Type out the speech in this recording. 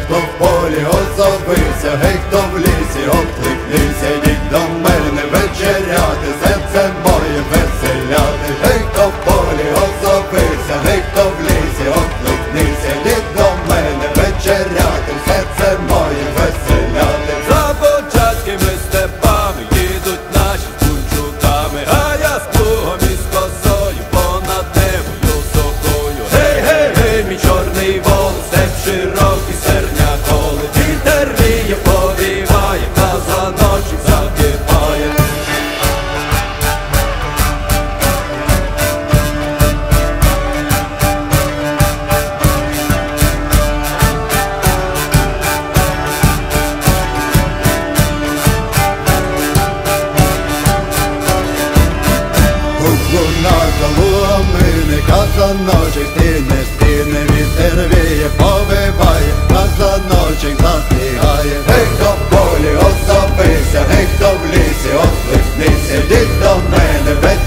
хто в полі озовився, гей, хто в лісі окликнися, йдіть до мене вечеряти, серце моє веселяти. Гей, хто в полі озовився, гей, хто в лісі окликнися, йдіть до мене вечеряти, серце моє веселяти. За початкими степами їдуть наші з кунчуками, а я з плугом і з косою понад небою сокою. Гей, гей, гей, мій чорний вол, степ широкий, серня коли вітер віє, повіває, казаночок закипає. Над лугами казаночок стине, вітер віє, повиває, казаночок застигає. Гей, хто в полі озовився, гей, хто в лісі окликнися, йдіть до мене.